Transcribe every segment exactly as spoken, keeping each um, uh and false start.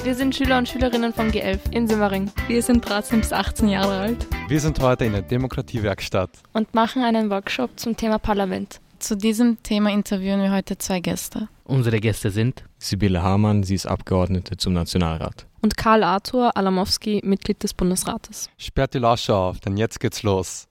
Wir sind Schüler und Schülerinnen vom G elf in Simmering. Wir sind dreizehn bis achtzehn Jahre alt. Wir sind heute in der Demokratiewerkstatt und machen einen Workshop zum Thema Parlament. Zu diesem Thema interviewen wir heute zwei Gäste. Unsere Gäste sind Sibylle Hamann, sie ist Abgeordnete zum Nationalrat. Und Karl Arthur Alamowski, Mitglied des Bundesrates. Sperrt die Lauscher auf, denn jetzt geht's los.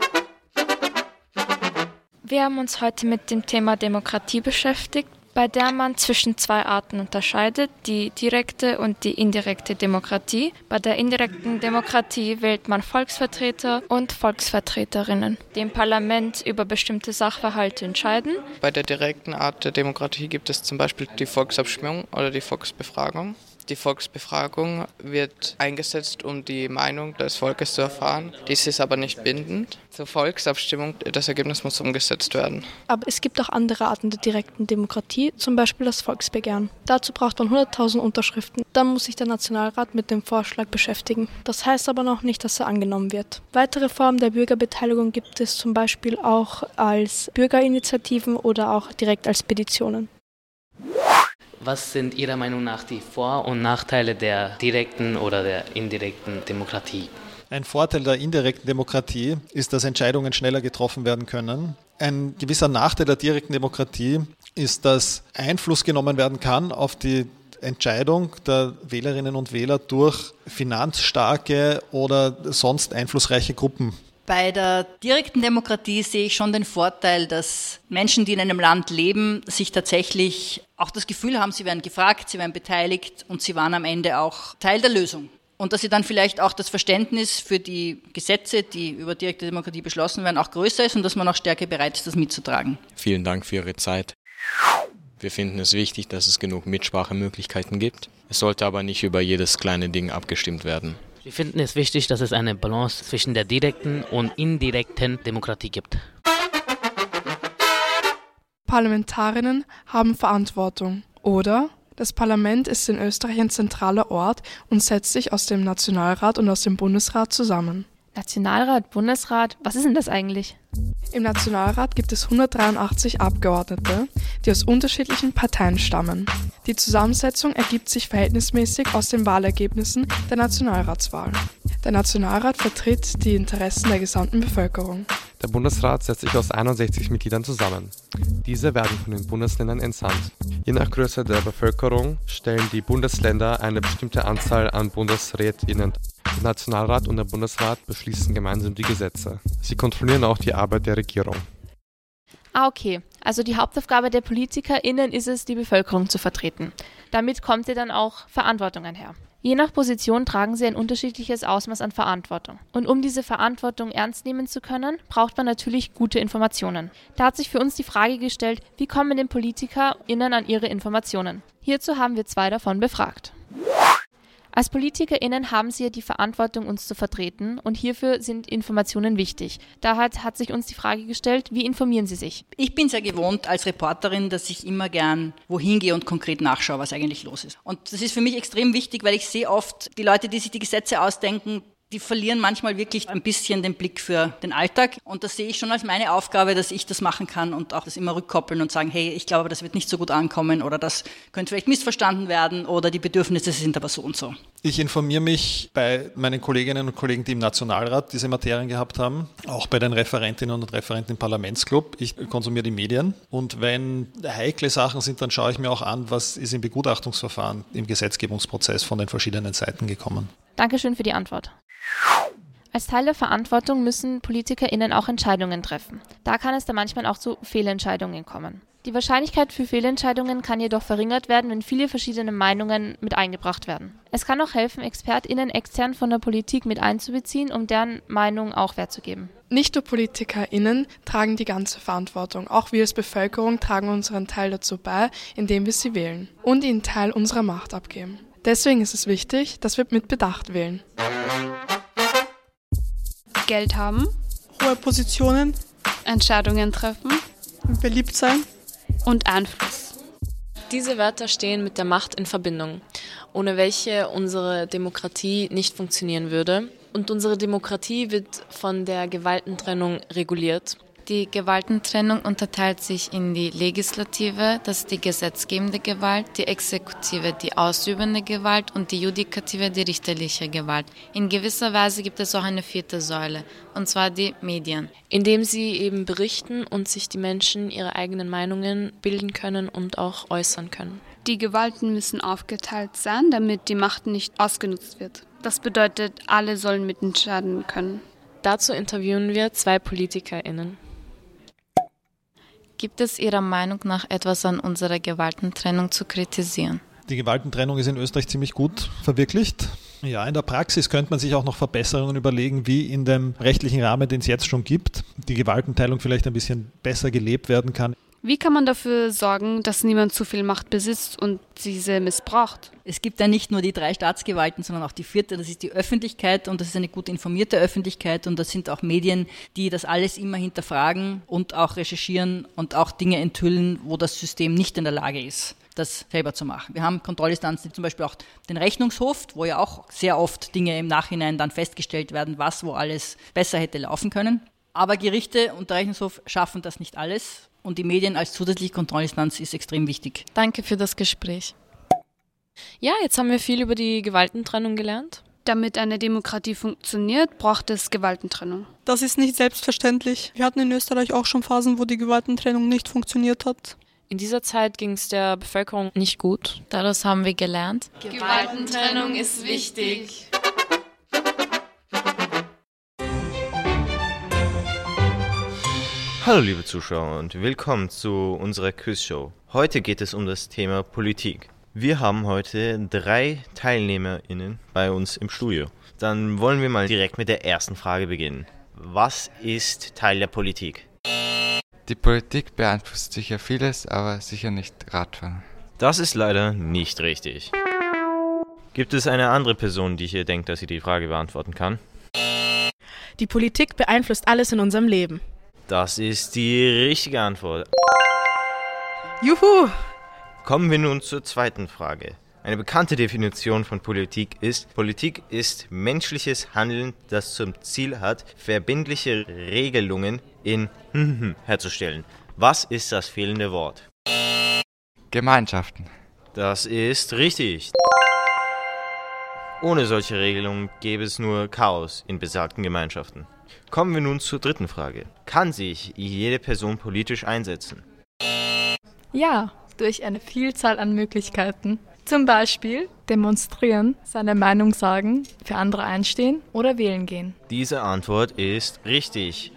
Wir haben uns heute mit dem Thema Demokratie beschäftigt, bei der man zwischen zwei Arten unterscheidet, die direkte und die indirekte Demokratie. Bei der indirekten Demokratie wählt man Volksvertreter und Volksvertreterinnen, die im Parlament über bestimmte Sachverhalte entscheiden. Bei der direkten Art der Demokratie gibt es zum Beispiel die Volksabstimmung oder die Volksbefragung. Die Volksbefragung wird eingesetzt, um die Meinung des Volkes zu erfahren. Dies ist aber nicht bindend. Zur Volksabstimmung, das Ergebnis muss umgesetzt werden. Aber es gibt auch andere Arten der direkten Demokratie, zum Beispiel das Volksbegehren. Dazu braucht man hunderttausend Unterschriften. Dann muss sich der Nationalrat mit dem Vorschlag beschäftigen. Das heißt aber noch nicht, dass er angenommen wird. Weitere Formen der Bürgerbeteiligung gibt es zum Beispiel auch als Bürgerinitiativen oder auch direkt als Petitionen. Was sind Ihrer Meinung nach die Vor- und Nachteile der direkten oder der indirekten Demokratie? Ein Vorteil der indirekten Demokratie ist, dass Entscheidungen schneller getroffen werden können. Ein gewisser Nachteil der direkten Demokratie ist, dass Einfluss genommen werden kann auf die Entscheidung der Wählerinnen und Wähler durch finanzstarke oder sonst einflussreiche Gruppen. Bei der direkten Demokratie sehe ich schon den Vorteil, dass Menschen, die in einem Land leben, sich tatsächlich auch das Gefühl haben, sie werden gefragt, sie werden beteiligt und sie waren am Ende auch Teil der Lösung. Und dass sie dann vielleicht auch das Verständnis für die Gesetze, die über direkte Demokratie beschlossen werden, auch größer ist und dass man auch stärker bereit ist, das mitzutragen. Vielen Dank für Ihre Zeit. Wir finden es wichtig, dass es genug Mitsprachemöglichkeiten gibt. Es sollte aber nicht über jedes kleine Ding abgestimmt werden. Wir finden es wichtig, dass es eine Balance zwischen der direkten und indirekten Demokratie gibt. Parlamentarierinnen haben Verantwortung, oder? Das Parlament ist in Österreich ein zentraler Ort und setzt sich aus dem Nationalrat und aus dem Bundesrat zusammen. Nationalrat, Bundesrat, was ist denn das eigentlich? Im Nationalrat gibt es hundertdreiundachtzig Abgeordnete, die aus unterschiedlichen Parteien stammen. Die Zusammensetzung ergibt sich verhältnismäßig aus den Wahlergebnissen der Nationalratswahl. Der Nationalrat vertritt die Interessen der gesamten Bevölkerung. Der Bundesrat setzt sich aus einundsechzig Mitgliedern zusammen. Diese werden von den Bundesländern entsandt. Je nach Größe der Bevölkerung stellen die Bundesländer eine bestimmte Anzahl an BundesrätInnen. Der Nationalrat und der Bundesrat beschließen gemeinsam die Gesetze. Sie kontrollieren auch die Arbeit der Regierung. Ah, okay. Also die Hauptaufgabe der PolitikerInnen ist es, die Bevölkerung zu vertreten. Damit kommt ihr dann auch Verantwortung einher. Je nach Position tragen sie ein unterschiedliches Ausmaß an Verantwortung. Und um diese Verantwortung ernst nehmen zu können, braucht man natürlich gute Informationen. Da hat sich für uns die Frage gestellt, wie kommen denn PolitikerInnen an ihre Informationen? Hierzu haben wir zwei davon befragt. Als PolitikerInnen haben sie ja die Verantwortung, uns zu vertreten, und hierfür sind Informationen wichtig. Daher hat sich uns die Frage gestellt, wie informieren sie sich? Ich bin sehr gewohnt als Reporterin, dass ich immer gern wohin gehe und konkret nachschaue, was eigentlich los ist. Und das ist für mich extrem wichtig, weil ich sehe oft, die Leute, die sich die Gesetze ausdenken, die verlieren manchmal wirklich ein bisschen den Blick für den Alltag. Und das sehe ich schon als meine Aufgabe, dass ich das machen kann und auch das immer rückkoppeln und sagen, hey, ich glaube, das wird nicht so gut ankommen oder das könnte vielleicht missverstanden werden oder die Bedürfnisse sind aber so und so. Ich informiere mich bei meinen Kolleginnen und Kollegen, die im Nationalrat diese Materien gehabt haben, auch bei den Referentinnen und Referenten im Parlamentsclub. Ich konsumiere die Medien und wenn heikle Sachen sind, dann schaue ich mir auch an, was ist im Begutachtungsverfahren, im Gesetzgebungsprozess von den verschiedenen Seiten gekommen. Dankeschön für die Antwort. Als Teil der Verantwortung müssen PolitikerInnen auch Entscheidungen treffen. Da kann es dann manchmal auch zu Fehlentscheidungen kommen. Die Wahrscheinlichkeit für Fehlentscheidungen kann jedoch verringert werden, wenn viele verschiedene Meinungen mit eingebracht werden. Es kann auch helfen, ExpertInnen extern von der Politik mit einzubeziehen, um deren Meinung auch Wert zu geben. Nicht nur PolitikerInnen tragen die ganze Verantwortung. Auch wir als Bevölkerung tragen unseren Teil dazu bei, indem wir sie wählen und ihnen Teil unserer Macht abgeben. Deswegen ist es wichtig, dass wir mit Bedacht wählen. Geld haben, hohe Positionen, Entscheidungen treffen, beliebt sein und Einfluss. Diese Wörter stehen mit der Macht in Verbindung, ohne welche unsere Demokratie nicht funktionieren würde. Und unsere Demokratie wird von der Gewaltentrennung reguliert. Die Gewaltentrennung unterteilt sich in die Legislative, das ist die gesetzgebende Gewalt, die Exekutive, die ausübende Gewalt und die Judikative, die richterliche Gewalt. In gewisser Weise gibt es auch eine vierte Säule, und zwar die Medien. Indem sie eben berichten und sich die Menschen ihre eigenen Meinungen bilden können und auch äußern können. Die Gewalten müssen aufgeteilt sein, damit die Macht nicht ausgenutzt wird. Das bedeutet, alle sollen mitentscheiden können. Dazu interviewen wir zwei PolitikerInnen. Gibt es Ihrer Meinung nach etwas an unserer Gewaltentrennung zu kritisieren? Die Gewaltentrennung ist in Österreich ziemlich gut verwirklicht. Ja, in der Praxis könnte man sich auch noch Verbesserungen überlegen, wie in dem rechtlichen Rahmen, den es jetzt schon gibt, die Gewaltenteilung vielleicht ein bisschen besser gelebt werden kann. Wie kann man dafür sorgen, dass niemand zu viel Macht besitzt und diese missbraucht? Es gibt ja nicht nur die drei Staatsgewalten, sondern auch die vierte, das ist die Öffentlichkeit und das ist eine gut informierte Öffentlichkeit und das sind auch Medien, die das alles immer hinterfragen und auch recherchieren und auch Dinge enthüllen, wo das System nicht in der Lage ist, das selber zu machen. Wir haben Kontrollinstanzen, zum Beispiel auch den Rechnungshof, wo ja auch sehr oft Dinge im Nachhinein dann festgestellt werden, was wo alles besser hätte laufen können. Aber Gerichte und der Rechnungshof schaffen das nicht alles. Und die Medien als zusätzliche Kontrollinstanz ist extrem wichtig. Danke für das Gespräch. Ja, jetzt haben wir viel über die Gewaltentrennung gelernt. Damit eine Demokratie funktioniert, braucht es Gewaltentrennung. Das ist nicht selbstverständlich. Wir hatten in Österreich auch schon Phasen, wo die Gewaltentrennung nicht funktioniert hat. In dieser Zeit ging es der Bevölkerung nicht gut. Daraus haben wir gelernt. Gewaltentrennung ist wichtig. Hallo liebe Zuschauer und willkommen zu unserer Quizshow. Heute geht es um das Thema Politik. Wir haben heute drei TeilnehmerInnen bei uns im Studio. Dann wollen wir mal direkt mit der ersten Frage beginnen. Was ist Teil der Politik? Die Politik beeinflusst sicher vieles, aber sicher nicht Radfahren. Das ist leider nicht richtig. Gibt es eine andere Person, die hier denkt, dass sie die Frage beantworten kann? Die Politik beeinflusst alles in unserem Leben. Das ist die richtige Antwort. Juhu! Kommen wir nun zur zweiten Frage. Eine bekannte Definition von Politik ist, Politik ist menschliches Handeln, das zum Ziel hat, verbindliche Regelungen in herzustellen. Was ist das fehlende Wort? Gemeinschaften. Das ist richtig. Ohne solche Regelungen gäbe es nur Chaos in besagten Gemeinschaften. Kommen wir nun zur dritten Frage. Kann sich jede Person politisch einsetzen? Ja, durch eine Vielzahl an Möglichkeiten. Zum Beispiel demonstrieren, seine Meinung sagen, für andere einstehen oder wählen gehen. Diese Antwort ist richtig.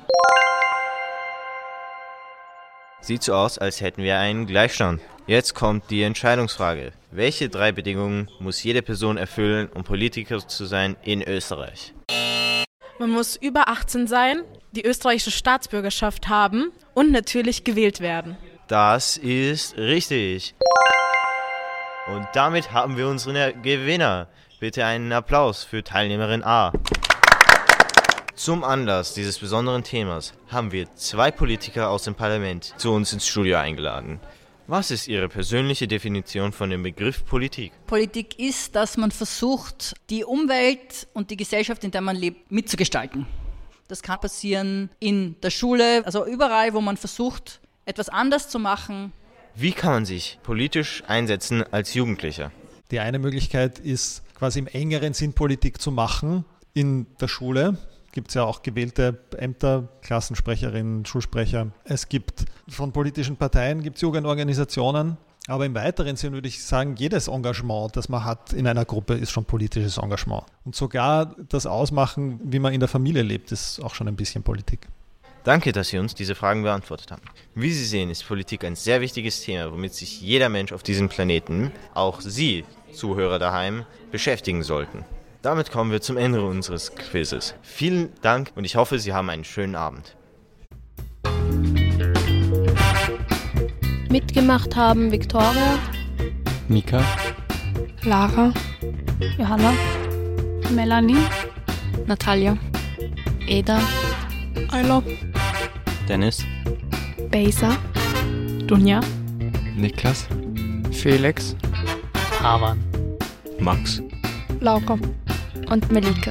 Sieht so aus, als hätten wir einen Gleichstand. Jetzt kommt die Entscheidungsfrage. Welche drei Bedingungen muss jede Person erfüllen, um Politiker zu sein in Österreich? Man muss über achtzehn sein, die österreichische Staatsbürgerschaft haben und natürlich gewählt werden. Das ist richtig. Und damit haben wir unseren Gewinner. Bitte einen Applaus für Teilnehmerin A. Zum Anlass dieses besonderen Themas haben wir zwei Politiker aus dem Parlament zu uns ins Studio eingeladen. Was ist Ihre persönliche Definition von dem Begriff Politik? Politik ist, dass man versucht, die Umwelt und die Gesellschaft, in der man lebt, mitzugestalten. Das kann passieren in der Schule, also überall, wo man versucht, etwas anders zu machen. Wie kann man sich politisch einsetzen als Jugendlicher? Die eine Möglichkeit ist, quasi im engeren Sinn Politik zu machen in der Schule. Gibt es ja auch gewählte Ämter, Klassensprecherinnen, Schulsprecher. Es gibt von politischen Parteien, gibt es Jugendorganisationen. Aber im weiteren Sinn würde ich sagen, jedes Engagement, das man hat in einer Gruppe, ist schon politisches Engagement. Und sogar das Ausmachen, wie man in der Familie lebt, ist auch schon ein bisschen Politik. Danke, dass Sie uns diese Fragen beantwortet haben. Wie Sie sehen, ist Politik ein sehr wichtiges Thema, womit sich jeder Mensch auf diesem Planeten, auch Sie, Zuhörer daheim, beschäftigen sollten. Damit kommen wir zum Ende unseres Quizzes. Vielen Dank und ich hoffe, Sie haben einen schönen Abend. Mitgemacht haben Viktoria, Mika, Lara, Johanna, Melanie, Natalia, Eda, Ayla, Dennis, Beysa, Dunja, Niklas, Felix, Havan, Max, Laura und Melike.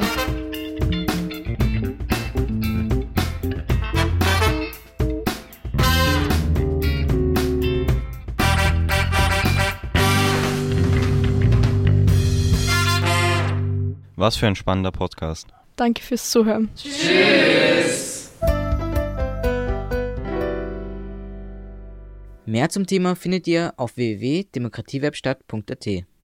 Was für ein spannender Podcast. Danke fürs Zuhören. Tschüss! Mehr zum Thema findet ihr auf w w w punkt demokratiewebstadt punkt a t.